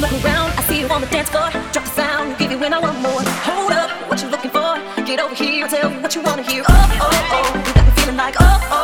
look around, I see you on the dance floor. Drop the sound, give you when I want more. Hold up, what you looking for? Get over here, I'll tell you what you wanna hear. Oh, oh, oh, you got me feeling like oh, oh.